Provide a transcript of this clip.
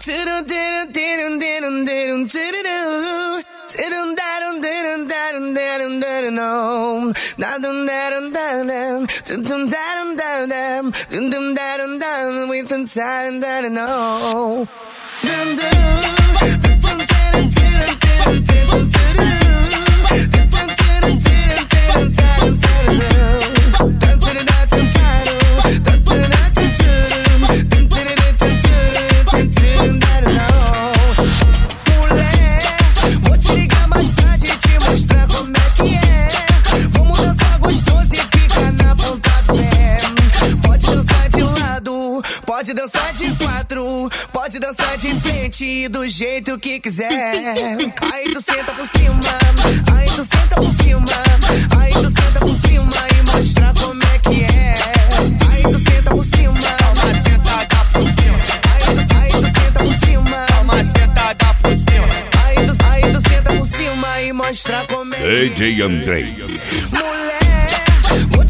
Pode dançar de quatro, pode dançar de frente, do jeito que quiser. Aí tu senta por cima, aí tu senta por cima, aí tu senta por cima e mostra como é que é. Aí tu senta por cima, dá uma sentada por cima. Aí tu senta por cima, dá uma sentada por cima. Aí tu senta por cima e mostra como é que é. DJ Andrei. Mulher,